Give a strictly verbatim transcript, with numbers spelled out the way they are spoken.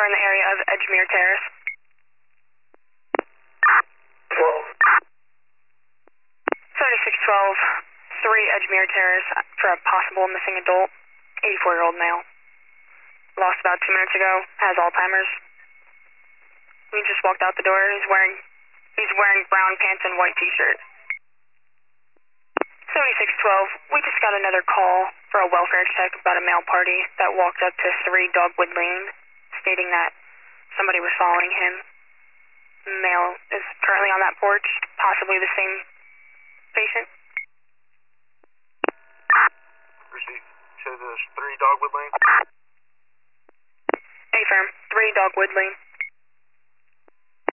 are in the area of Edgemere Terrace. seventy-six twelve, three Edgemere Terrace for a possible missing adult, eighty-four-year-old male. Lost about two minutes ago, has Alzheimer's. He just walked out the door. He's wearing he's wearing brown pants and white t-shirt. seventy-six twelve, we just got another call for a welfare check about a male party that walked up to three Dogwood Lane, stating that somebody was following him. The male is currently on that porch, possibly the same patient. Received. Says there's three Dogwood Lane. A firm, three Dogwood Lane.